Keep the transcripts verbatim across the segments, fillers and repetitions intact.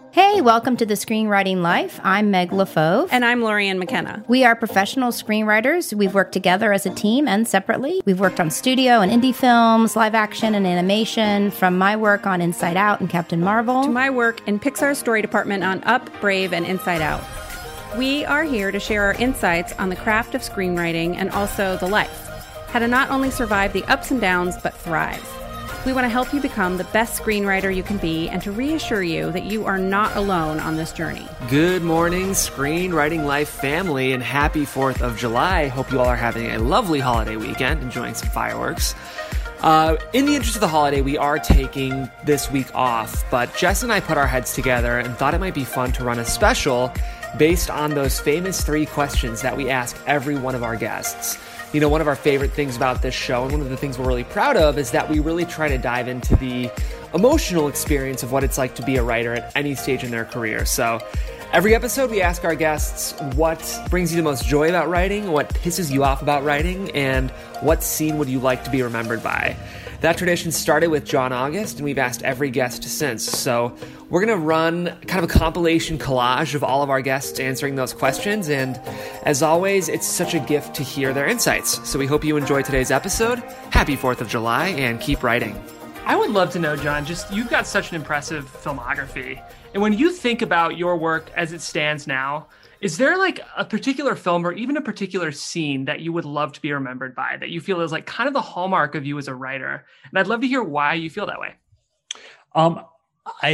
Hey, welcome to the Screenwriting Life. I'm Meg LaFauve. And I'm Lorianne McKenna. We are professional screenwriters. We've worked together as a team and separately. We've worked on studio and indie films, live action and animation, from my work on Inside Out and Captain Marvel, to my work in Pixar's story department on Up, Brave, and Inside Out. We are here to share our insights on the craft of screenwriting and also the life. How to not only survive the ups and downs, but thrive. We want to help you become the best screenwriter you can be and to reassure you that you are not alone on this journey. Good morning, Screenwriting Life family, and happy fourth of July. Hope you all are having a lovely holiday weekend, enjoying some fireworks. Uh, in the interest of the holiday, we are taking this week off, but Jess and I put our heads together and thought it might be fun to run a special based on those famous three questions that we ask every one of our guests. You know, one of our favorite things about this show, and one of the things we're really proud of, is that we really try to dive into the emotional experience of what it's like to be a writer at any stage in their career. So every episode, we ask our guests what brings you the most joy about writing, what pisses you off about writing, and what scene would you like to be remembered by. That tradition started with John August, and we've asked every guest since. So we're going to run kind of a compilation collage of all of our guests answering those questions. And as always, it's such a gift to hear their insights. So we hope you enjoy today's episode. Happy fourth of July, and keep writing. I would love to know, John, just you've got such an impressive filmography. And when you think about your work as it stands now, is there like a particular film or even a particular scene that you would love to be remembered by, that you feel is like kind of the hallmark of you as a writer? And I'd love to hear why you feel that way. Um, I,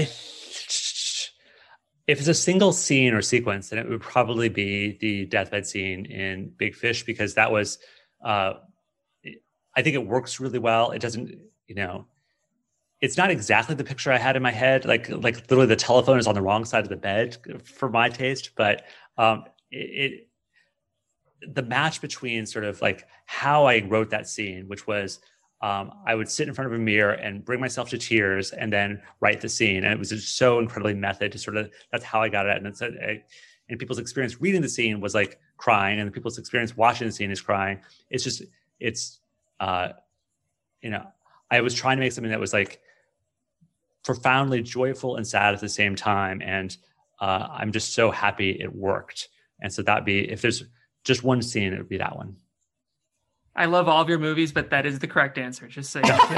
if it's a single scene or sequence, then it would probably be the deathbed scene in Big Fish, because that was, uh, I think it works really well. It doesn't, you know, it's not exactly the picture I had in my head. Like, like literally the telephone is on the wrong side of the bed for my taste, but um, it, it, the match between sort of like how I wrote that scene, which was um, I would sit in front of a mirror and bring myself to tears and then write the scene. And it was just so incredibly method to sort of, that's how I got it. And it's a, and people's experience reading the scene was like crying, and people's experience watching the scene is crying. It's just, it's, uh, you know, I was trying to make something that was like profoundly joyful and sad at the same time. And uh, I'm just so happy it worked. And so that'd be, if there's just one scene, it would be that one. I love all of your movies, but that is the correct answer. Just so you know.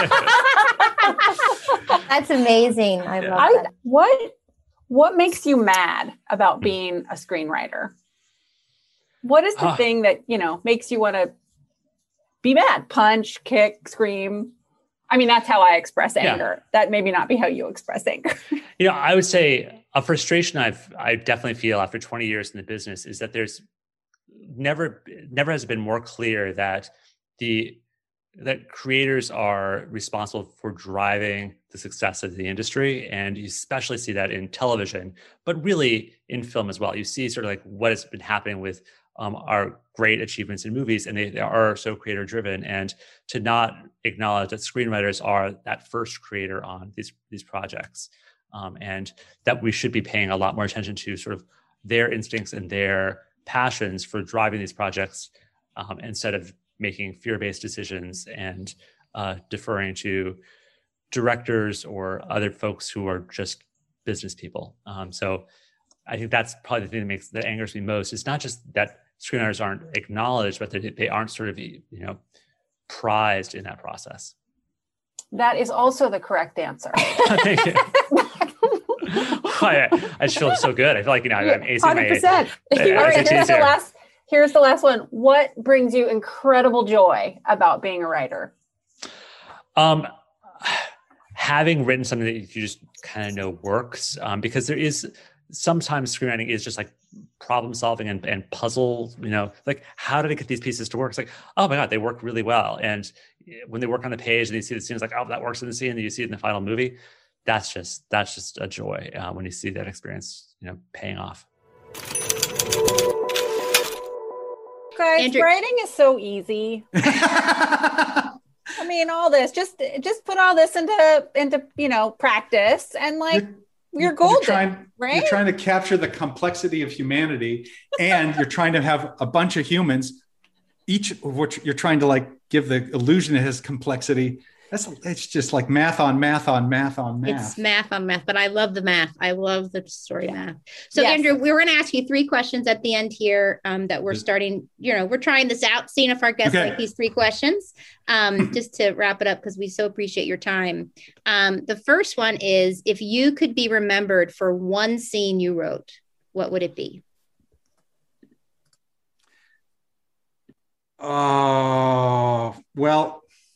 That's amazing. I love I, that. what, what makes you mad about being a screenwriter? What is the uh, thing that, you know, makes you want to be mad? Punch, kick, scream? I mean, that's how I express anger. Yeah. That maybe not be how you express anger. You know, I would say a frustration I've I definitely feel after twenty years in the business is that there's never never has been more clear that the that creators are responsible for driving the success of the industry, and you especially see that in television, but really in film as well. You see sort of like what has been happening with Um, our great achievements in movies, and they, they are so creator driven, and to not acknowledge that screenwriters are that first creator on these these projects, um, and that we should be paying a lot more attention to sort of their instincts and their passions for driving these projects, um, instead of making fear-based decisions and uh, deferring to directors or other folks who are just business people. Um, so I think that's probably the thing that makes that angers me most. It's not just that screenwriters aren't acknowledged, but that they aren't sort of, you know, prized in that process. That is also the correct answer. Thank you. I, I just feel so good. I feel like, you know, I'm acing one hundred percent. My. All right, here's the last. Here's the last one. What brings you incredible joy about being a writer? Um, having written something that you just kind of know works, um, because there is. Sometimes screenwriting is just like problem solving and, and puzzle, you know, like how did I get these pieces to work? It's like, oh my God, they work really well. And when they work on the page and you see the scene, it's like, oh, that works in the scene, and you see it in the final movie. That's just, that's just a joy uh, when you see that experience, you know, paying off. Guys, Andrew. Writing is so easy. I mean, all this, just, just put all this into, into, you know, practice, and like, You're- You're golden, you're trying, right? You're trying to capture the complexity of humanity, and you're trying to have a bunch of humans, each of which you're trying to like give the illusion it has complexity, That's it's just like math on math on math on math. It's math on math, but I love the math. I love the story math. So Yes. Andrew, we were going to ask you three questions at the end here um, that we're starting, you know, we're trying this out, seeing if our guests Okay. like these three questions, um, just to wrap it up, because we so appreciate your time. Um, the first one is, if you could be remembered for one scene you wrote, what would it be? Oh, well,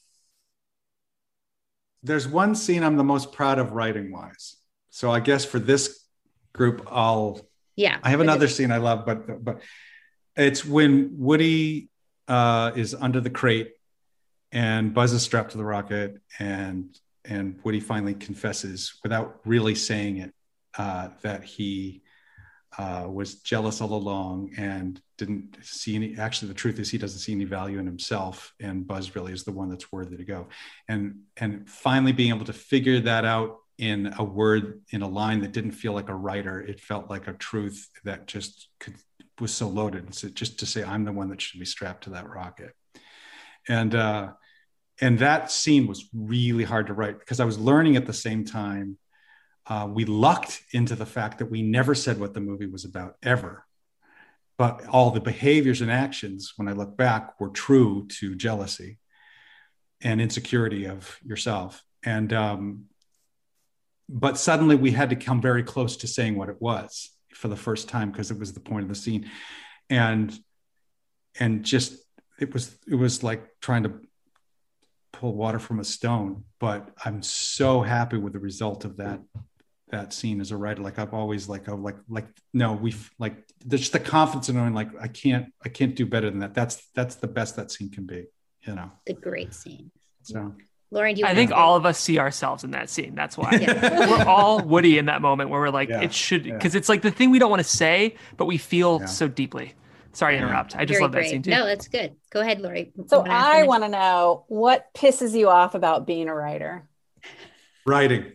there's one scene I'm the most proud of writing wise. So I guess for this group, I'll, Yeah. I have another scene I love, but, but it's when Woody uh, is under the crate and Buzz is strapped to the rocket, and, and Woody finally confesses without really saying it, uh, that he uh, was jealous all along and didn't see any, actually the truth is he doesn't see any value in himself, and Buzz really is the one that's worthy to go. And, and finally being able to figure that out in a word, in a line that didn't feel like a writer, it felt like a truth that just could, was so loaded. So just to say, I'm the one that should be strapped to that rocket. And, uh, and that scene was really hard to write because I was learning at the same time. Uh, we lucked into the fact that we never said what the movie was about ever. But all the behaviors and actions, when I look back, were true to jealousy and insecurity of yourself. And, um, but suddenly we had to come very close to saying what it was for the first time, because it was the point of the scene. And, and just, it was, it was like trying to pull water from a stone, but I'm so happy with the result of that that scene as a writer. Like I've always like, oh, like, like, no, we've like, there's just the confidence in knowing like, I can't, I can't do better than that. That's, that's the best that scene can be, you know? The great scene. So, Lauren, do you I think all of us see ourselves in that scene. That's why Yeah. we're all Woody in that moment where we're like, Yeah. it should, Yeah. because it's like the thing we don't want to say, but we feel Yeah. so deeply. Sorry to Yeah. interrupt. I just Very love that great. scene too. No, that's good. Go ahead, Lori. So You wanna ask I me? want to know, what pisses you off about being a writer? writing.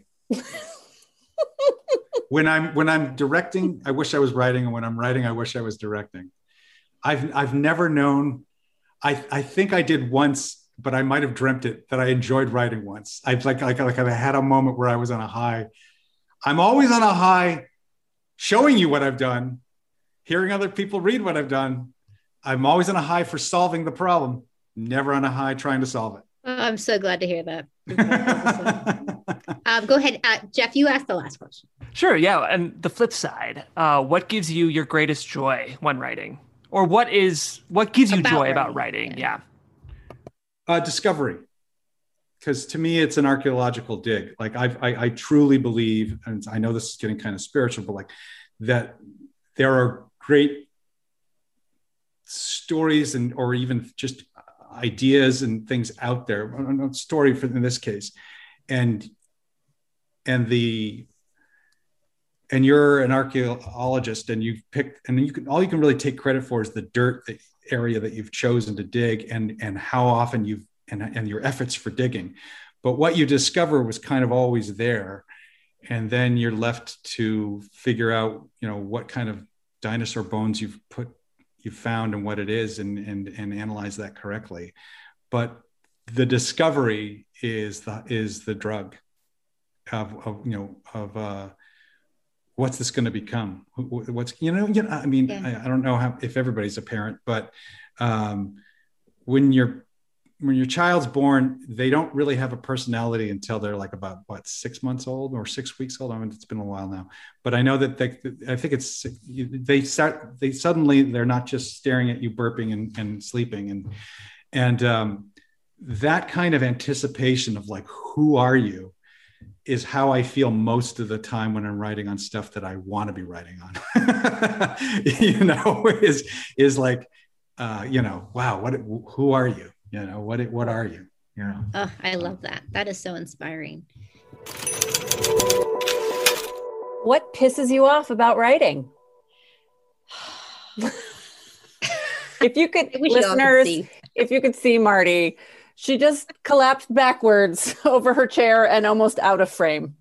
when I'm, when I'm directing, I wish I was writing. And when I'm writing, I wish I was directing. I've, I've never known, I, I think I did once, but I might've dreamt it, that I enjoyed writing once. I've like, like, like I had a moment where I was on a high. I'm always on a high showing you what I've done, hearing other people read what I've done. I'm always on a high for solving the problem, never on a high trying to solve it. Oh, I'm so glad to hear that. um, go ahead, uh, Jeff. You asked the last question. Sure. Yeah. And the flip side, uh, what gives you your greatest joy when writing? Or what is, what gives you About joy writing, about writing? yeah. Yeah. Uh, discovery. Because to me, it's an archaeological dig. Like I've, I, I truly believe, and I know this is getting kind of spiritual, but like that there are great stories and, or even just ideas and things out there, a story for in this case. And, and the, and you're an archaeologist and you've picked, and you can, all you can really take credit for is the dirt, the area that you've chosen to dig, and, and how often you've, and, and your efforts for digging. But what you discover was kind of always there. And then you're left to figure out, you know, what kind of dinosaur bones you've put, you've found and what it is, and, and, and analyze that correctly. But the discovery is the, is the drug of, of you know, of, uh, what's this going to become? What's, you know, you know, I mean, Yeah. I, I don't know how, if everybody's a parent, but um, when you're, when your child's born, they don't really have a personality until they're like about what, six months old or six weeks old. I mean, it's been a while now, but I know that they, I think it's, they start, they suddenly, they're not just staring at you burping and, and sleeping. And, and um, that kind of anticipation of like, who are you, is how I feel most of the time when I'm writing on stuff that I want to be writing on. You know, is, is like, uh, you know, wow, what, who are you? You know, what, what are you? You know? Oh, I love that. That is so inspiring. What pisses you off about writing? If you could, I wish y'all could listeners, see. if you could see Marty, she just collapsed backwards over her chair and almost out of frame.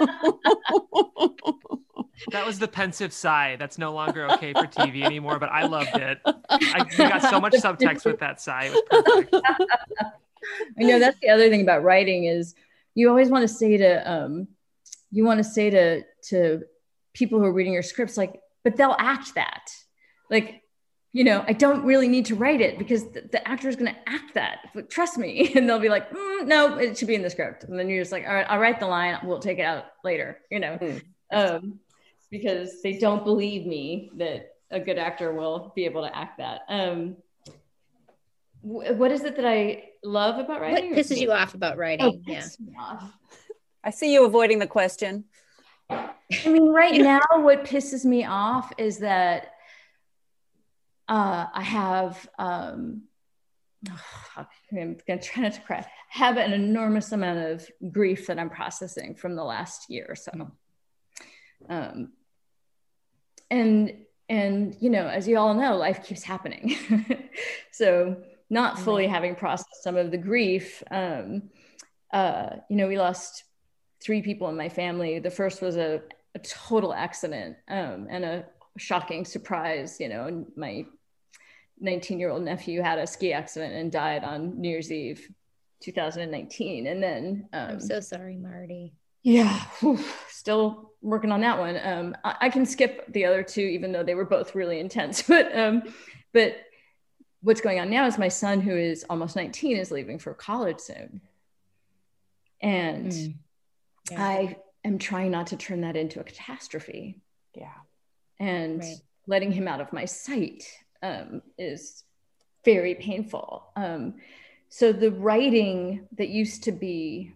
That was the pensive sigh. That's no longer okay for T V anymore, but I loved it. I, we got so much subtext with that sigh. It was perfect. I know that's the other thing about writing is you always want to say to, um, you want to say to, to people who are reading your scripts, like, but they'll act that. Like, you know, I don't really need to write it because the, the actor is going to act that, but trust me. And they'll be like, mm, no, it should be in the script. And then you're just like, all right, I'll write the line. We'll take it out later, you know, mm. um, because they don't believe me that a good actor will be able to act that. Um, wh- what is it that I love about writing? What pisses you off about writing? Oh, yeah. Off. I see you avoiding the question. I mean, right now, what pisses me off is that uh, I have, um, oh, I'm going to try not to cry, have an enormous amount of grief that I'm processing from the last year or so. Um, and, and, you know, as you all know, life keeps happening. So not fully having processed some of the grief, um, uh, you know, we lost three people in my family. The first was a, a total accident um, and a shocking surprise. You know, my nineteen year old nephew had a ski accident and died on New Year's Eve, two thousand nineteen. And then um, I'm so sorry, Marty. Yeah, whew, still working on that one. Um, I, I can skip the other two, even though they were both really intense. But um, but what's going on now is my son, who is almost nineteen, is leaving for college soon. And mm. yeah. I am trying not to turn that into a catastrophe. Yeah. And right. letting him out of my sight um, is very painful. Um, so the writing that used to be,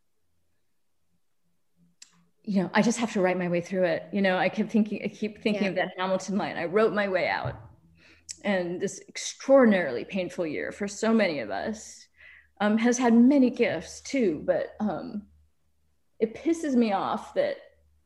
you know, I just have to write my way through it. You know, I kept thinking, I keep thinking yeah. of that Hamilton line. I wrote my way out. And this extraordinarily painful year for so many of us um, has had many gifts too, but um, it pisses me off that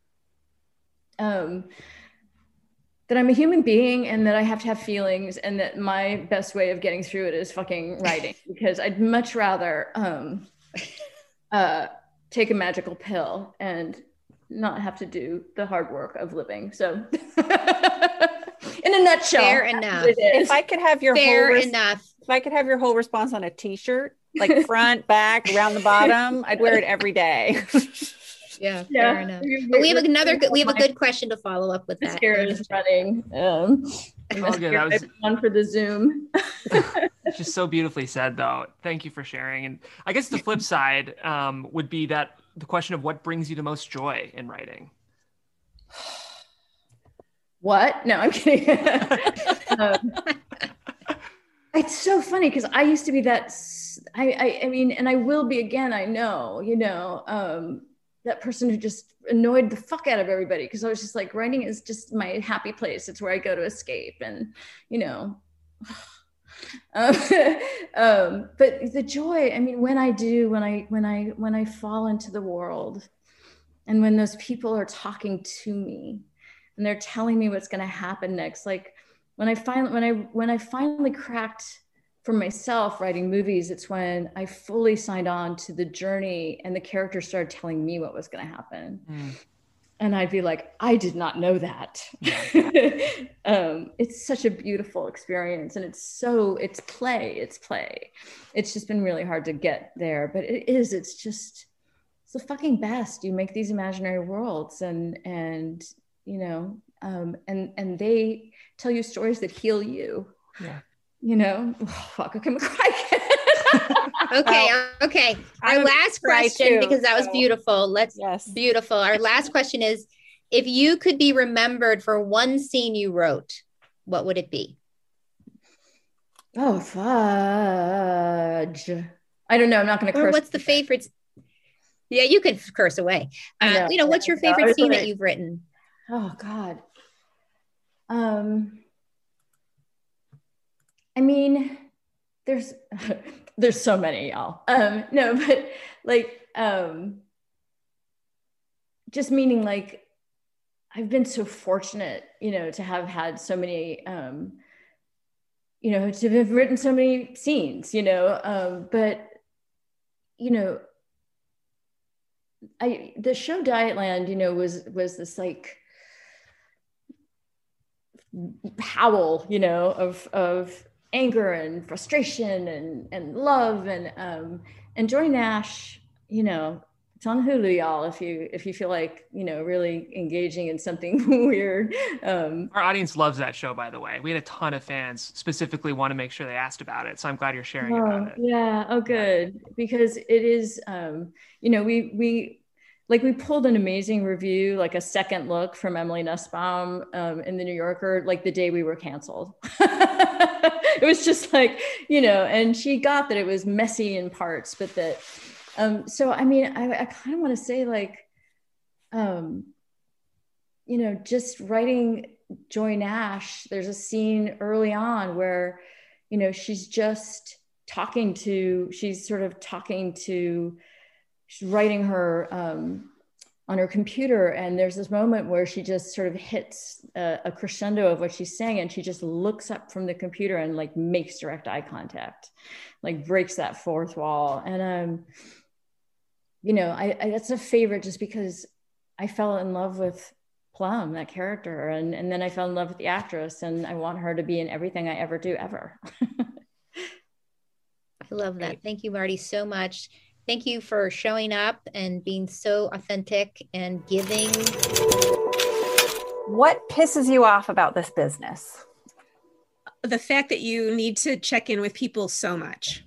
um, that I'm a human being and that I have to have feelings and that my best way of getting through it is fucking writing, because I'd much rather um, uh, take a magical pill and not have to do the hard work of living. So in a nutshell, fair enough. If I could have your fair whole res- enough. If I could have your whole response on a t-shirt, like front, back, around the bottom, I'd wear it every day. Yeah, yeah, fair enough. But we have another good, we have a good question to follow up with that. Here is running. Um, oh, good. That was on for the Zoom. It's just so beautifully said, though. Thank you for sharing. And I guess the flip side um, would be that the question of what brings you the most joy in writing. What? No, I'm kidding. um, it's so funny because I used to be that. I, I, I mean, and I will be again. I know, you know. Um, that person who just annoyed the fuck out of everybody, because I was just like, writing is just my happy place. It's where I go to escape. And, you know, um, um, but the joy, I mean, when I do, when I, when I, when I fall into the world and when those people are talking to me and they're telling me what's going to happen next, like when I finally, when I, when I finally cracked for myself writing movies, it's when I fully signed on to the journey and the characters started telling me what was going to happen. Mm. And I'd be like, I did not know that. um, it's such a beautiful experience. And it's so, it's play, it's play. It's just been really hard to get there, but it is, it's just, it's the fucking best. You make these imaginary worlds and, and, you know, um, and, and they tell you stories that heal you. Yeah. You know, oh, fuck, okay, I'm crying. okay, okay. Our I'm last question, too, because that was so. beautiful. Let's yes. beautiful. Our last question is, if you could be remembered for one scene you wrote, what would it be? Oh, fudge. I don't know. I'm not going to curse. Or what's the favorite? Yeah, you could curse away. Uh, know. You know, what's your favorite no, scene that you've written? Oh God. Um. I mean, there's there's so many, y'all. Um, no, but like, um, just meaning like, I've been so fortunate, you know, to have had so many, um, you know, to have written so many scenes, you know, um, but, you know, I the show Dietland, you know, was was this like howl, you know, of of anger and frustration and and love and um and Joy Nash, you know, it's on Hulu, y'all, if you if you feel like, you know, really engaging in something weird. Um, Our audience loves that show, by the way. We had a ton of fans specifically want to make sure they asked about it. So I'm glad you're sharing oh, about it. Yeah. Oh, good. Because it is, um, you know, we we like we pulled an amazing review, like a second look from Emily Nussbaum um, in the New Yorker, like the day we were canceled. It was just like, you know, and she got that it was messy in parts, but that. Um, so, I mean, I, I kind of want to say like, um, you know, just writing Joy Nash, there's a scene early on where, you know, she's just talking to, she's sort of talking to, she's writing her um, on her computer. And there's this moment where she just sort of hits a, a crescendo of what she's saying. And she just looks up from the computer and like makes direct eye contact, like breaks that fourth wall. And, um, you know, I, I that's a favorite just because I fell in love with Plum, that character. And, and then I fell in love with the actress, and I want her to be in everything I ever do ever. I love that. Thank you, Marty, so much. Thank you for showing up and being so authentic and giving. What pisses you off about this business? The fact that you need to check in with people so much.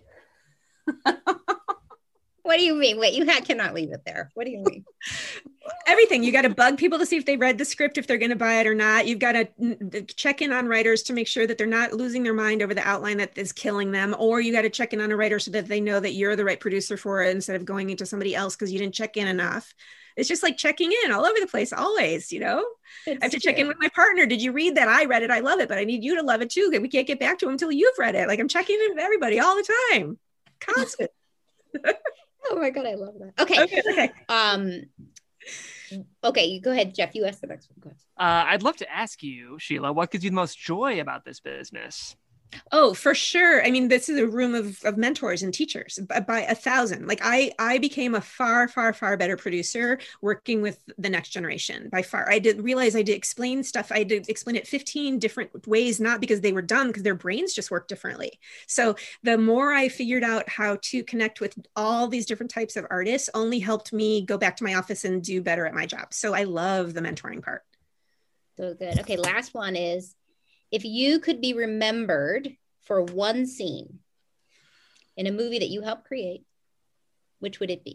What do you mean? Wait, you ha- cannot leave it there. What do you mean? Everything. You got to bug people to see if they read the script, if they're going to buy it or not. You've got to check in on writers to make sure that they're not losing their mind over the outline that is killing them. Or you got to check in on a writer so that they know that you're the right producer for it instead of going into somebody else because you didn't check in enough. It's just like checking in all over the place, always, you know? It's I have to check true. in with my partner. Did you read that? I read it. I love it, but I need you to love it too. We can't get back to him until you've read it. Like I'm checking in with everybody all the time. Constant. Oh my God, I love that. Okay. Okay. okay. Um, okay, you go ahead, Jeff. You ask the next one. Go ahead. Uh, I'd love to ask you, Sheila, what gives you the most joy about this business? Oh, for sure. I mean, this is a room of, of mentors and teachers by, by a thousand. Like I, I became a far, far, far better producer working with the next generation by far. I did realize I did explain stuff. I did explain it fifteen different ways, not because they were dumb, because their brains just work differently. So the more I figured out how to connect with all these different types of artists only helped me go back to my office and do better at my job. So I love the mentoring part. So good. Okay. Last one is, if you could be remembered for one scene in a movie that you helped create, which would it be?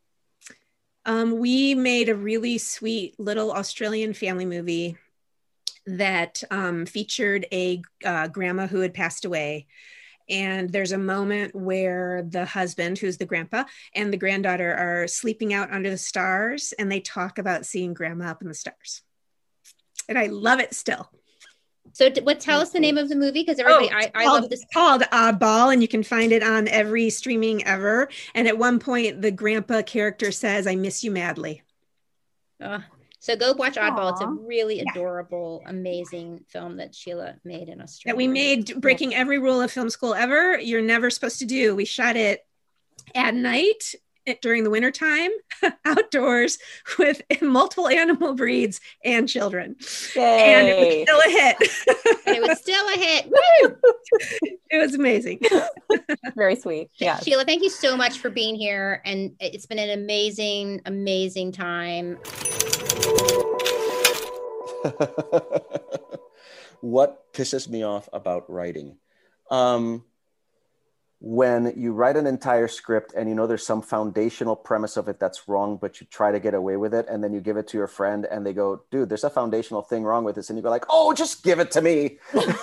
Um, we made a really sweet little Australian family movie that um, featured a uh, grandma who had passed away. And there's a moment where the husband, who's the grandpa, and the granddaughter are sleeping out under the stars, and they talk about seeing grandma up in the stars. And I love it still. So t- what, tell us the name of the movie, because everybody, oh, I, I called, love this. It's called Oddball, and you can find it on every streaming ever. And at one point, the grandpa character says, "I miss you madly." Uh, so go watch Oddball. Aww. It's a really yeah. adorable, amazing film that Sheila made in Australia. That we made, breaking yeah. every rule of film school ever. You're never supposed to do. We shot it at night during the wintertime, outdoors with multiple animal breeds and children. Yay. And it was still a hit. And it was still a hit. Woo! It was amazing. Very sweet. Yeah. Sheila, thank you so much for being here. And it's been an amazing, amazing time. What pisses me off about writing? Um, when you write an entire script and you know there's some foundational premise of it that's wrong, but you try to get away with it, and then you give it to your friend and they go, "Dude, there's a foundational thing wrong with this," and you go like, "Oh, just give it to me."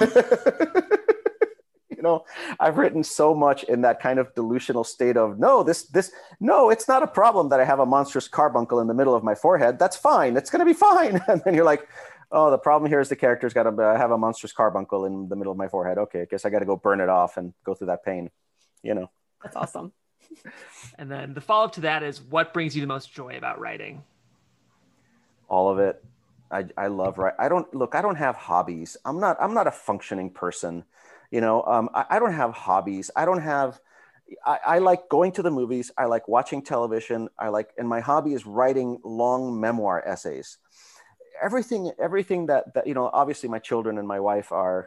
You know, I've written so much in that kind of delusional state of, no, this, this, no, it's not a problem that I have a monstrous carbuncle in the middle of my forehead. That's fine. It's going to be fine. And then you're like, oh, the problem here is the character's got to have a monstrous carbuncle in the middle of my forehead. Okay, I guess I got to go burn it off and go through that pain. You know, that's awesome. And then the follow-up to that is, what brings you the most joy about writing? All of it. I, I love writing. I don't look, I don't have hobbies. I'm not, I'm not a functioning person. You know, um, I, I don't have hobbies. I don't have, I, I like going to the movies. I like watching television. I like, and my hobby is writing long memoir essays. Everything, everything that, that, you know, obviously my children and my wife are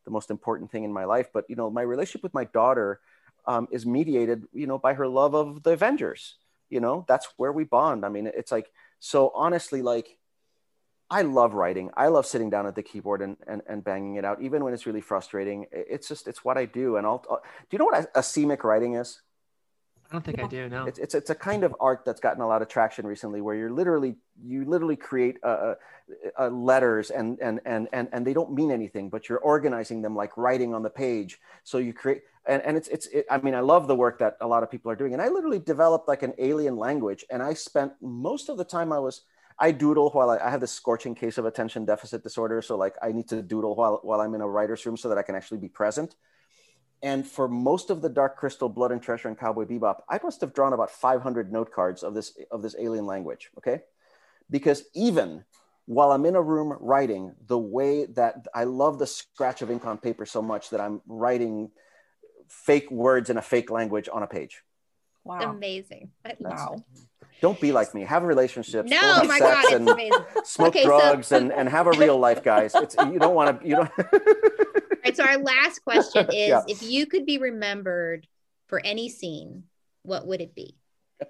the most important thing in my life. But, you know, my relationship with my daughter um, is mediated, you know, by her love of the Avengers. You know, that's where we bond. I mean, it's like, so honestly, like, I love writing. I love sitting down at the keyboard and, and, and banging it out, even when it's really frustrating. It's just, it's what I do. And I'll, I'll do you know what a, asemic writing is? I don't think yeah. I do. No, it's, it's, it's a kind of art that's gotten a lot of traction recently, where you're literally, you literally create uh, uh, letters and, and, and, and, and they don't mean anything, but you're organizing them like writing on the page. So you create, and, and it's, it's, it, I mean, I love the work that a lot of people are doing. And I literally developed like an alien language. And I spent most of the time I was, I doodle while I, I have this scorching case of attention deficit disorder. So like I need to doodle while, while I'm in a writer's room so that I can actually be present. And for most of the Dark Crystal, Blood and Treasure, and Cowboy Bebop, I must have drawn about five hundred note cards of this, of this alien language, okay? Because even while I'm in a room writing, the way that I love the scratch of ink on paper so much that I'm writing fake words in a fake language on a page. Wow. Amazing. Wow. Don't be like me. Have relationships. No, have my sex God, and it's amazing. Smoke Okay, drugs so- and, and have a real life, guys. It's you don't want to. You don't. All right, so our last question is, Yeah. if you could be remembered for any scene, what would it be?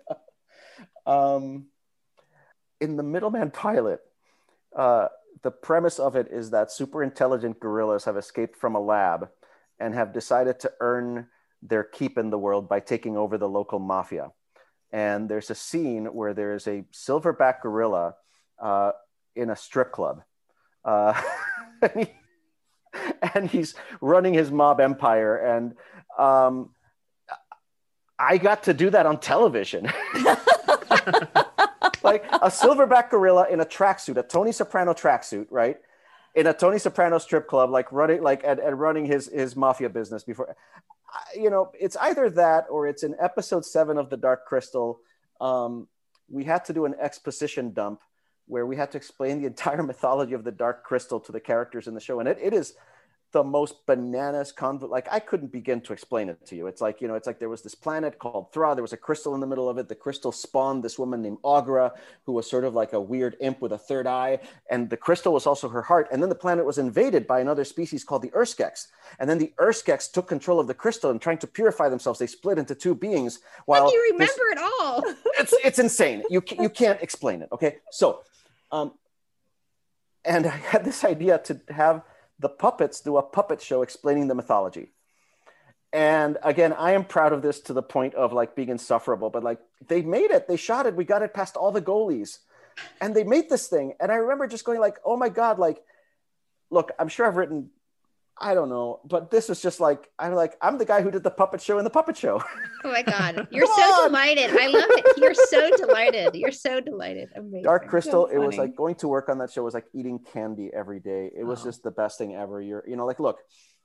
um, in the Middleman pilot, uh, the premise of it is that super intelligent gorillas have escaped from a lab and have decided to earn their keep in the world by taking over the local mafia. And there's a scene where there's a silverback gorilla uh, in a strip club. Uh, and, he, and he's running his mob empire. And um, I got to do that on television. Like a silverback gorilla in a tracksuit, a Tony Soprano tracksuit, right? In a Tony Soprano strip club, like running, like and, and running his his mafia business before. You know, it's either that or it's in episode seven of The Dark Crystal. Um, we had to do an exposition dump where we had to explain the entire mythology of the Dark Crystal to the characters in the show, and it it is the most bananas conv- like I couldn't begin to explain it to you. It's like, you know, it's like there was this planet called Thra. There was a crystal in the middle of it. The crystal spawned this woman named Aughra, who was sort of like a weird imp with a third eye. And the crystal was also her heart. And then the planet was invaded by another species called the Urskeks. And then the Urskeks took control of the crystal and trying to purify themselves. They split into two beings. While How do you remember this- it all? it's, it's insane. You, ca- you can't explain it. Okay. So, um, and I had this idea to have the puppets do a puppet show explaining the mythology. And again, I am proud of this to the point of like being insufferable, but like they made it, they shot it, we got it past all the goalies and they made this thing. And I remember just going like, oh my God, like, look, I'm sure I've written, I don't know, but this is just like, I'm like, I'm the guy who did the puppet show in the puppet show. Oh my God. You're Come so on. delighted. I love it. You're so delighted. You're so delighted. Amazing. Dark Crystal, So it was funny. like going to work on that show was like eating candy every day. It was Oh. just the best thing ever. You're, you know, like, look,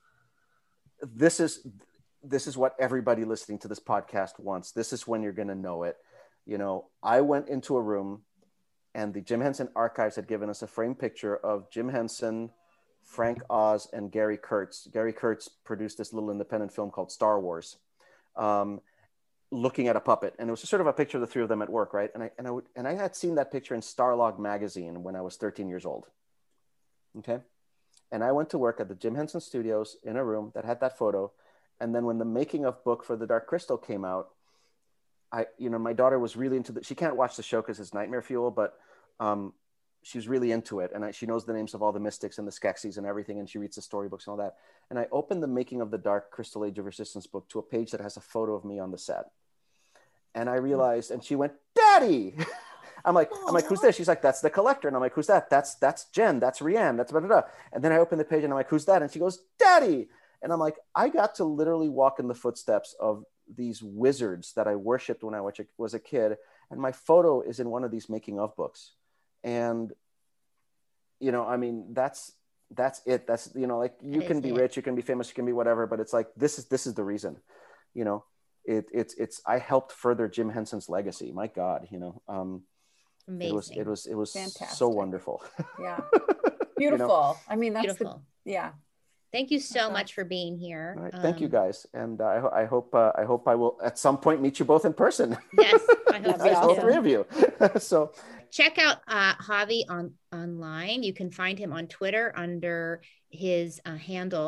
this is, this is what everybody listening to this podcast wants. This is when you're going to know it. You know, I went into a room and the Jim Henson Archives had given us a framed picture of Jim Henson, Frank Oz, and Gary Kurtz. Gary Kurtz produced this little independent film called Star Wars, um, looking at a puppet. And it was just sort of a picture of the three of them at work, right? And I, and I, would, and I had seen that picture in Starlog magazine when I was thirteen years old. Okay. And I went to work at the Jim Henson Studios in a room that had that photo. And then when the making of book for The Dark Crystal came out, I, you know, my daughter was really into the, she can't watch the show because it's nightmare fuel, but um, she's really into it. And I, she knows the names of all the mystics and the Skeksis and everything. And she reads the storybooks and all that. And I opened the making of the Dark Crystal Age of Resistance book to a page that has a photo of me on the set. And I realized, and she went, Daddy. I'm like, I'm like, who's this? She's like, that's the collector. And I'm like, who's that? That's, that's Jen. That's Rianne. That's blah, blah, blah. And then I open the page and I'm like, who's that? And she goes, Daddy. And I'm like, I got to literally walk in the footsteps of these wizards that I worshiped when I was a kid. And my photo is in one of these making of books. And, you know, I mean, that's, that's it. That's, you know, like you That can is be it. rich, you can be famous, you can be whatever, but it's like, this is, this is the reason, you know, it, it's, it's, I helped further Jim Henson's legacy. My God, you know, um, Amazing. it was, it was, it was Fantastic. so wonderful. Yeah. Beautiful. I mean, that's Beautiful. the, yeah. Thank you so much for being here. All right. Thank you Um, guys. And uh, I, ho- I hope, uh, I hope I will at some point meet you both in person. Yes, I hope That'd be so All too. three of you. So Check out uh, Javi on online. You can find him on Twitter under his uh, handle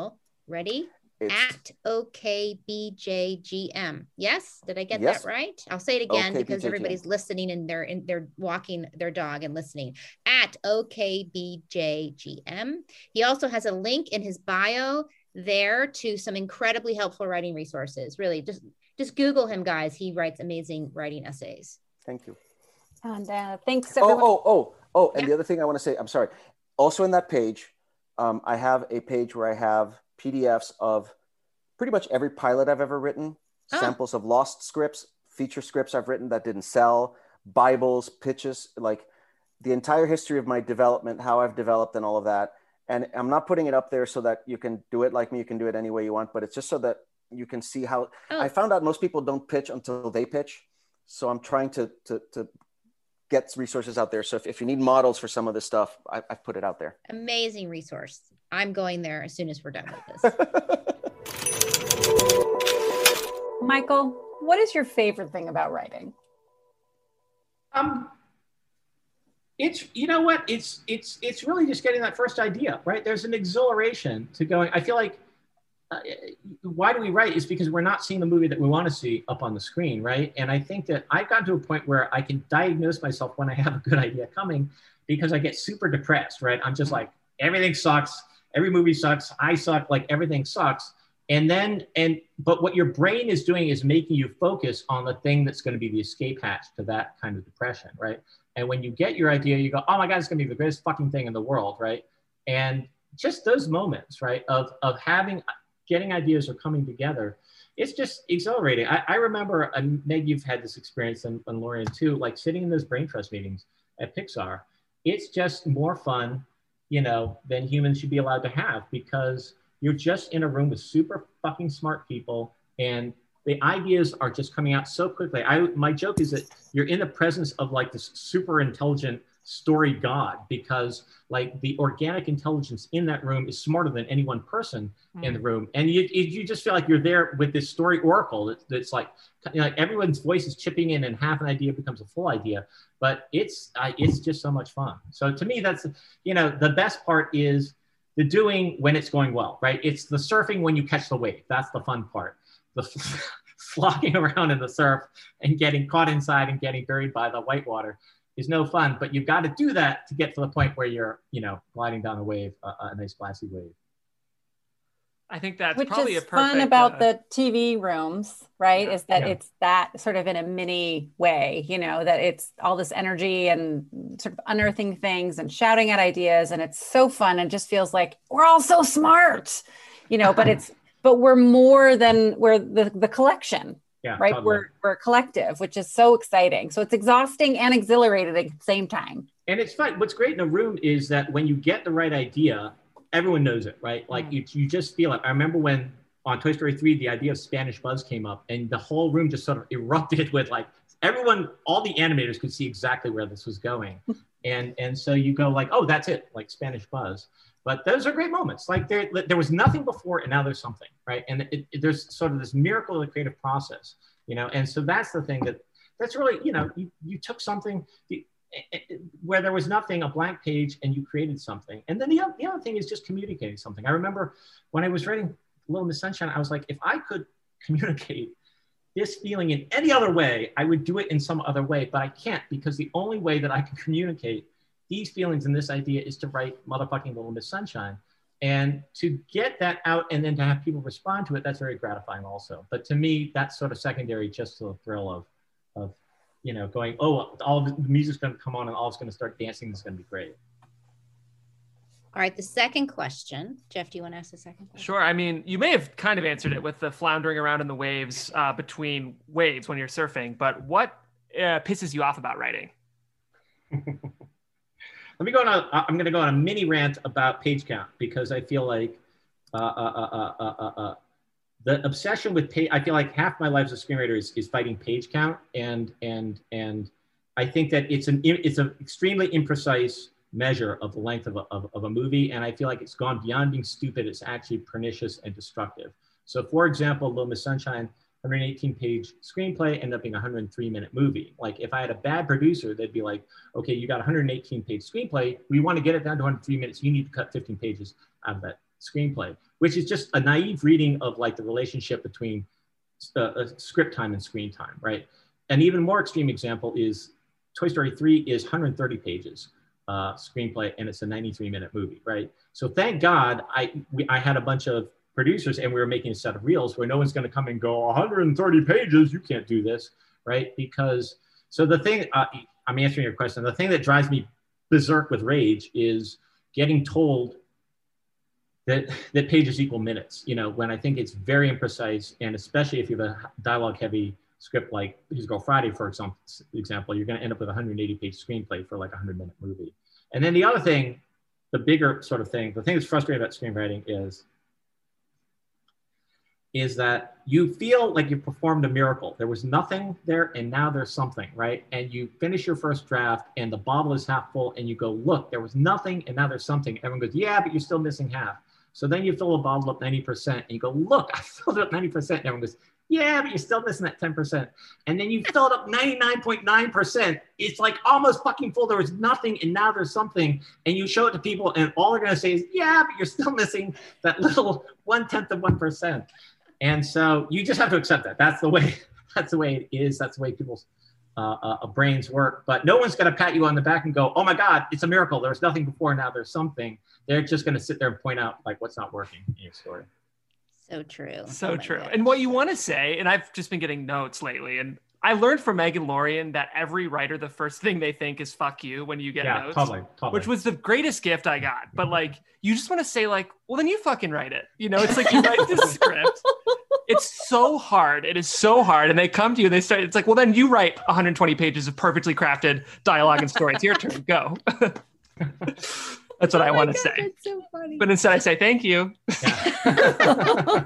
Ready? It's, at O K B J G M. Yes, did I get yes. that right? I'll say it again O K B J G M. because everybody's listening and they're in, they're walking their dog and listening. At O K B J G M. He also has a link in his bio there to some incredibly helpful writing resources. Really, just just Google him, guys. He writes amazing writing essays. Thank you. And uh, thanks. Oh, Everyone. oh, oh, oh, and Yeah. the other thing I want to say, I'm sorry. Also in that page, um, I have a page where I have P D Fs of pretty much every pilot I've ever written, Oh. samples of lost scripts, feature scripts I've written that didn't sell, Bibles, pitches, like the entire history of my development, how I've developed and all of that. And I'm not putting it up there so that you can do it like me, you can do it any way you want, but it's just so that you can see how, Oh. I found out most people don't pitch until they pitch. So I'm trying to, to, to get resources out there. So if, if you need models for some of this stuff, I, I've put it out there. Amazing resource. I'm going there as soon as we're done with this. Michael, what is your favorite thing about writing? Um, it's, you know what, it's, it's, it's really just getting that first idea, right? There's an exhilaration to going, I feel like, uh, why do we write is because we're not seeing the movie that we want to see up on the screen, right? And I think that I've gotten to a point where I can diagnose myself when I have a good idea coming because I get super depressed, right? I'm just like, everything sucks. Every movie sucks. I suck. Like everything sucks. And then, and, but what your brain is doing is making you focus on the thing that's going to be the escape hatch to that kind of depression, right? And when you get your idea, you go, oh my God, it's going to be the greatest fucking thing in the world, right? And just those moments, right, of, of having, getting ideas or coming together, it's just exhilarating. I, I remember, and Meg, you've had this experience, and, and Lorian too, like sitting in those brain trust meetings at Pixar, it's just more fun, you know, than humans should be allowed to have because you're just in a room with super fucking smart people and the ideas are just coming out so quickly. I, my joke is that you're in the presence of like this super intelligent story god because like the organic intelligence in that room is smarter than any one person mm. in the room. And you, you just feel like you're there with this story oracle that's, that's like, you know, like everyone's voice is chipping in and half an idea becomes a full idea, but it's, uh, it's just so much fun. So to me, that's, you know, the best part is the doing when it's going well, right? It's the surfing when you catch the wave. That's the fun part. The flogging around in the surf and getting caught inside and getting buried by the whitewater is no fun, but you've got to do that to get to the point where you're, you know, gliding down a wave, uh, a nice glassy wave. I think that's Which probably is a perfect, fun about uh, the T V rooms, right? Yeah, is that yeah. it's that sort of in a mini way, you know, that it's all this energy and sort of unearthing things and shouting at ideas. And it's so fun and just feels like we're all so smart, you know, but it's, but we're more than we're the, the collection, Yeah, right? totally. We're, we're a collective, which is so exciting. So it's exhausting and exhilarating at the same time. And it's fun. What's great in a room is that when you get the right idea, everyone knows it, right? Like Mm. you, you just feel it. I remember when on Toy Story three, the idea of Spanish Buzz came up and the whole room just sort of erupted with like, everyone, all the animators could see exactly where this was going. and and so you go like, oh, that's it, like Spanish Buzz. But those are great moments. Like there, there was nothing before and now there's something, right? And it, it, there's sort of this miracle of the creative process, you know? And so that's the thing that, that's really, you know, you, you took something you, where there was nothing, a blank page, and you created something. And then the other, the other thing is just communicating something. I remember when I was writing Little Miss Sunshine, I was like, if I could communicate this feeling in any other way, I would do it in some other way, but I can't because the only way that I can communicate these feelings and this idea is to write motherfucking Little Miss Sunshine. And to get that out and then to have people respond to it, that's very gratifying also. But to me, that's sort of secondary just to the thrill of, of you know, going, oh, all the music's going to come on and all is going to start dancing. This is going to be great. All right, the second question. Jeff, do you want to ask the second question? Sure. I mean, you may have kind of answered it with the floundering around in the waves uh, between waves when you're surfing, but what uh, pisses you off about writing? Let me go on a, I'm going to go on a mini rant about page count because I feel like uh, uh, uh, uh, uh, uh, the obsession with page, I feel like half my life as a screenwriter is, is fighting page count. And, and, and I think that it's an, it's an extremely imprecise measure of the length of a, of, of a movie. And I feel like it's gone beyond being stupid. It's actually pernicious and destructive. So for example, Little Miss Sunshine, one hundred eighteen page screenplay ended up being a one hundred three minute movie. Like if I had a bad producer, they'd be like, okay, you got a one hundred eighteen page screenplay. We want to get it down to one hundred three minutes. You need to cut fifteen pages out of that screenplay. which is just a naive reading of like the relationship between uh, uh, script time and screen time, right? An even more extreme example is Toy Story three is one hundred thirty pages uh, screenplay, and it's a ninety-three minute movie, right? So thank God I we, I had a bunch of producers and we were making a set of reels where no one's going to come and go one hundred thirty pages, you can't do this, right? Because so the thing, uh, I'm answering your question. The thing that drives me berserk with rage is getting told that that pages equal minutes. You know, when I think it's very imprecise, and especially if you have a dialogue heavy script like His Girl Friday, for example, you're going to end up with a one hundred eighty page screenplay for like a one hundred minute movie. And then the other thing, the bigger sort of thing, the thing that's frustrating about screenwriting is, is that you feel like you performed a miracle. There was nothing there and now there's something, right? And you finish your first draft and the bottle is half full and you go, look, there was nothing and now there's something. Everyone goes, yeah, but you're still missing half. So then you fill a bottle up ninety percent and you go, look, I filled it up ninety percent. And everyone goes, yeah, but you're still missing that ten percent. And then you fill it up ninety-nine point nine percent. It's like almost fucking full. There was nothing and now there's something. And you show it to people and all they're gonna say is, yeah, but you're still missing that little one-tenth of one percent. And so you just have to accept that. That's the way, that's the way it is. That's the way people's uh, uh, brains work. But no one's gonna pat you on the back and go, oh my God, it's a miracle. There was nothing before, now there's something. They're just gonna sit there and point out like what's not working in your story. So true. So oh true. God. And what you want to say, and I've just been getting notes lately, and I learned from Megan Lorian that every writer, the first thing they think is fuck you when you get yeah, notes. Totally, totally. Which was the greatest gift I got. But like, you just want to say like, well, then you fucking write it. You know, it's like you write the script. It's so hard. It is so hard. And they come to you and they start, it's like, well, then you write one hundred twenty pages of perfectly crafted dialogue and story. It's your turn. Go. That's what oh I want to say. That's so funny. But instead I say, thank you. Yeah.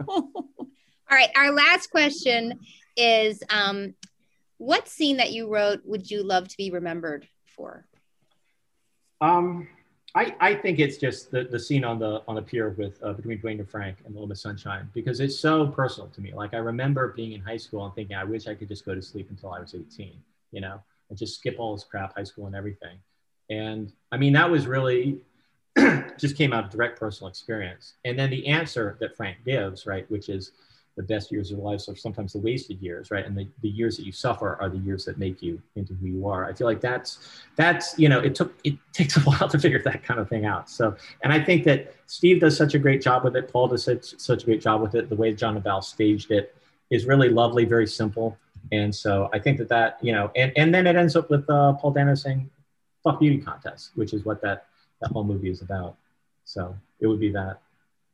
All right. Our last question is, um, what scene that you wrote would you love to be remembered for? Um, I, I think it's just the, the scene on the on the pier with uh, between Dwayne and Frank and Little Miss Sunshine, because it's so personal to me. Like I remember being in high school and thinking, I wish I could just go to sleep until I was eighteen, you know, and just skip all this crap, high school and everything. And I mean, that was really just came out of direct personal experience. And then the answer that Frank gives, right, which is the best years of your life are sometimes the wasted years, right? And the, the years that you suffer are the years that make you into who you are. I feel like that's, that's, you know, it took, it takes a while to figure that kind of thing out. So, and I think that Steve does such a great job with it. Paul does such, such a great job with it. The way John Val staged it is really lovely, very simple. And so I think that that, you know, and, and then it ends up with uh, Paul Dano saying, fuck beauty contest, which is what that, that whole movie is about. So it would be that.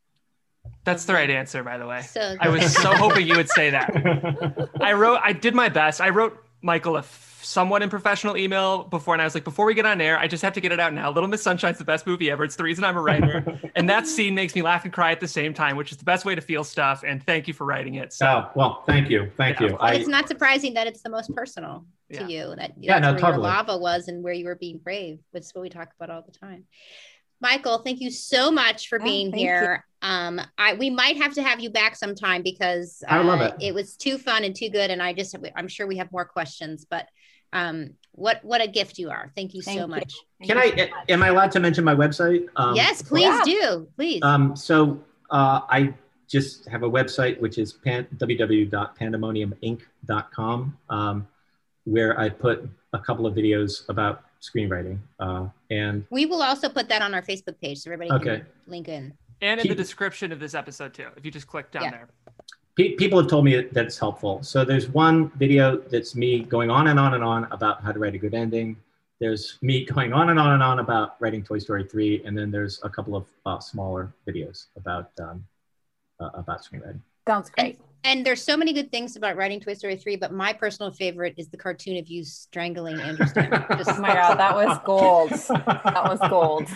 That's the right answer, by the way. So I was so hoping you would say that. I wrote, I did my best. I wrote Michael a f- somewhat unprofessional email before, and I was like, before we get on air, I just have to get it out now. Little Miss Sunshine's the best movie ever. It's the reason I'm a writer. And that scene makes me laugh and cry at the same time, which is the best way to feel stuff. And thank you for writing it. So, oh, well, thank you. Thank Yeah. you. But I, it's not surprising that it's the most personal to Yeah. you. That Yeah, that's no, where totally. your lava was and where you were being brave. That's what we talk about all the time. Michael, thank you so much for Oh, being thank here. Um, I we might have to have you back sometime because uh, I would love it. it was too fun and too good. And I just I'm sure we have more questions, but um, what what a gift you are. Thank you Thank so you. much. Thank can you I, so much. am I allowed to mention my website? Um, Yes, please Yeah. do. Please. Um, so uh, I just have a website, which is pan, w w w dot pandemonium inc dot com, um, where I put a couple of videos about screenwriting. Uh, and we will also put that on our Facebook page so everybody Okay. can link in. and in the Keep- description of this episode too, if you just click down Yeah. there. pe- people have told me that it's helpful. So there's one video that's me going on and on and on about how to write a good ending. There's me going on and on and on about writing Toy Story three. And then there's a couple of uh, smaller videos about, um, uh, about screenwriting. Sounds great. And there's so many good things about writing Toy Story three, but my personal favorite is the cartoon of you strangling Andrew Stanton. Just, Oh my God, that was gold. That was gold.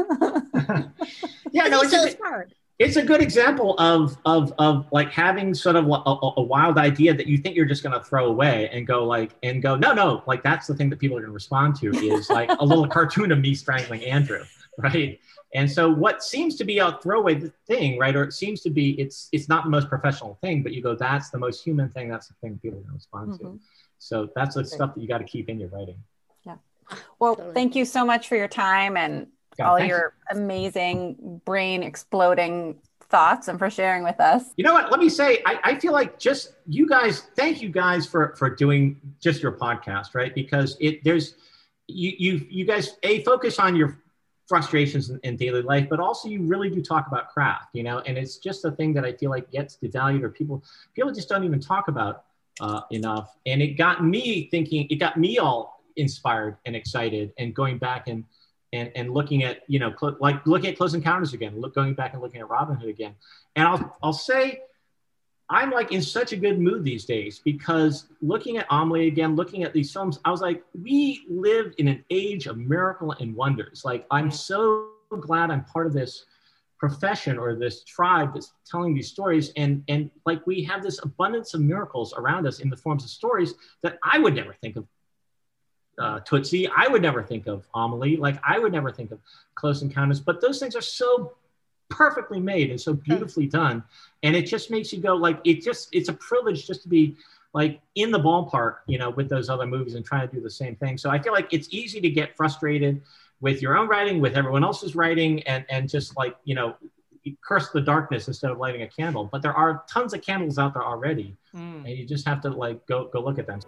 Yeah, no, he's it's so a, smart. it's a good example of, of, of like having sort of a, a, a wild idea that you think you're just going to throw away and go like, and go, no, no, like that's the thing that people are going to respond to is like a little cartoon of me strangling Andrew, right? And so what seems to be a throwaway thing, right? Or it seems to be, it's it's not the most professional thing, but you go, that's the most human thing. That's the thing people are going to respond Mhm. to. So that's the stuff that you got to keep in your writing. Well, Totally. thank you so much for your time and Yeah, all thanks. your amazing brain exploding thoughts and for sharing with us. You know what? Let me say, I, I feel like just you guys, thank you guys for, for doing just your podcast, right? Because it there's, you you you guys, A, focus on your frustrations in, in daily life, but also you really do talk about craft, you know, and it's just a thing that I feel like gets devalued, or people, people just don't even talk about uh, enough. And it got me thinking, it got me all inspired and excited and going back and And, and looking at, you know, cl- like looking at Close Encounters again, look, going back and looking at Robin Hood again. And I'll, I'll say, I'm like in such a good mood these days because looking at Amelie again, looking at these films, I was like, we live in an age of miracle and wonders. Like, I'm so glad I'm part of this profession or this tribe that's telling these stories. And, and like, we have this abundance of miracles around us in the forms of stories that I would never think of. Uh, Tootsie, I would never think of Amelie, like I would never think of Close Encounters, but those things are so perfectly made and so beautifully done. And it just makes you go like, it just, it's a privilege just to be like in the ballpark, you know, with those other movies and trying to do the same thing. So I feel like it's easy to get frustrated with your own writing, with everyone else's writing, and, and just like, you know, curse the darkness instead of lighting a candle. But there are tons of candles out there already. Mm. And you just have to like, go, go look at them.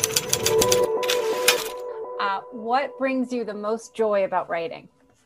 Uh, what brings you the most joy about writing?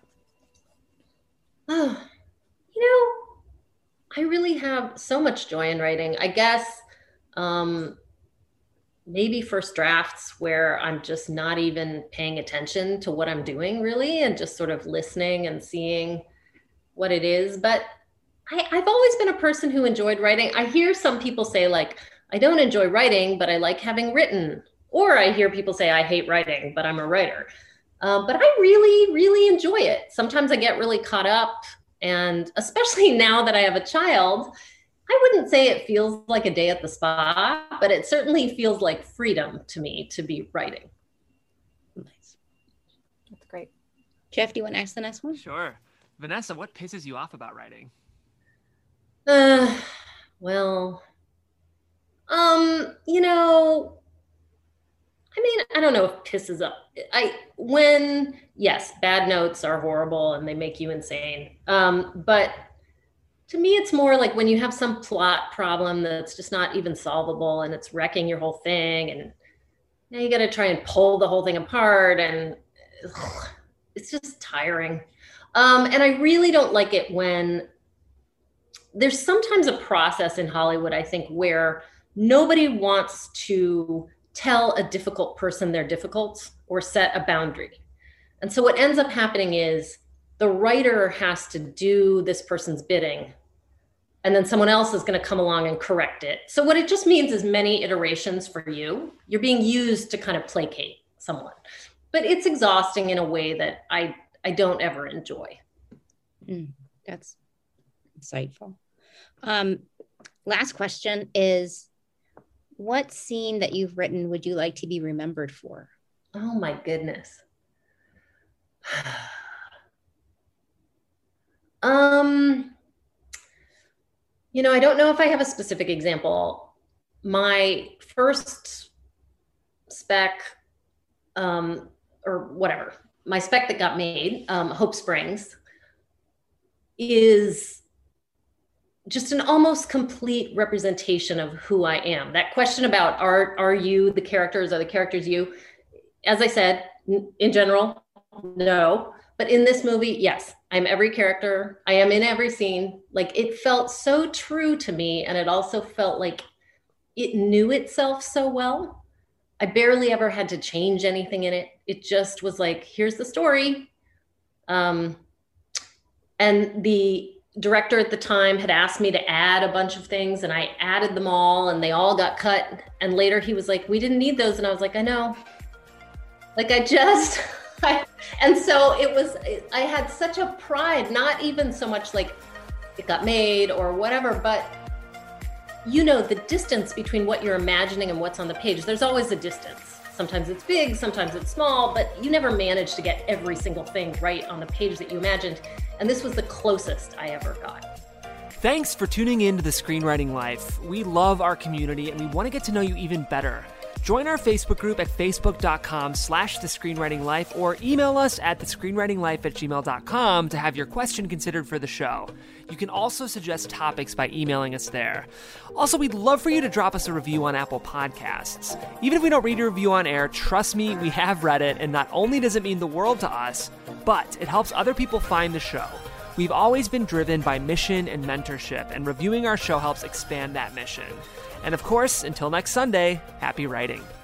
Oh, you know, I really have so much joy in writing. I guess um, maybe first drafts where I'm just not even paying attention to what I'm doing really, and just sort of listening and seeing what it is. But I, I've always been a person who enjoyed writing. I hear some people say like, I don't enjoy writing, but I like having written. Or I hear people say, I hate writing, but I'm a writer. Uh, but I really, really enjoy it. Sometimes I get really caught up. And especially now that I have a child, I wouldn't say it feels like a day at the spa, but it certainly feels like freedom to me to be writing. Nice. That's great. Jeff, do you want to ask the next one? Sure. Vanessa, what pisses you off about writing? Uh, well, um, you know, I mean, I don't know if pisses up. I when yes, bad notes are horrible and they make you insane. Um, but to me, it's more like when you have some plot problem that's just not even solvable and it's wrecking your whole thing, and now you got to try and pull the whole thing apart, and ugh, it's just tiring. Um, and I really don't like it when there's sometimes a process in Hollywood, I think, where nobody wants to tell a difficult person they're difficult or set a boundary. And so what ends up happening is the writer has to do this person's bidding, and then someone else is going to come along and correct it. So what it just means is many iterations for you. You're being used to kind of placate someone, but it's exhausting in a way that I, I don't ever enjoy. Mm, that's insightful. Um, last question is, what scene that you've written would you like to be remembered for? Oh my goodness. um, you know, I don't know if I have a specific example. My first spec, um, or whatever, my spec that got made, um, Hope Springs, is just an almost complete representation of who I am. That question about are are you the characters, are the characters you? As I said, in general, no. But in this movie, yes, I'm every character. I am in every scene. Like, it felt so true to me, and it also felt like it knew itself so well. I barely ever had to change anything in it. It just was like, here's the story. Um, and the director at the time had asked me to add a bunch of things, and I added them all, and they all got cut. And later he was like, we didn't need those. And I was like, I know. Like, I just, I, and so it was, I had such a pride, not even so much like it got made or whatever, but you know, the distance between what you're imagining and what's on the page, there's always a distance. Sometimes it's big, sometimes it's small, but you never manage to get every single thing right on the page that you imagined. And this was the closest I ever got. Thanks for tuning in to The Screenwriting Life. We love our community and we want to get to know you even better. Join our Facebook group at facebook.com slash the screenwriting life or email us at the screenwriting life at gmail dot com to have your question considered for the show. You can also suggest topics by emailing us there. Also, we'd love for you to drop us a review on Apple Podcasts. Even if we don't read your review on air, trust me, we have read it, and not only does it mean the world to us, but it helps other people find the show. We've always been driven by mission and mentorship, and reviewing our show helps expand that mission. And of course, until next Sunday, happy writing.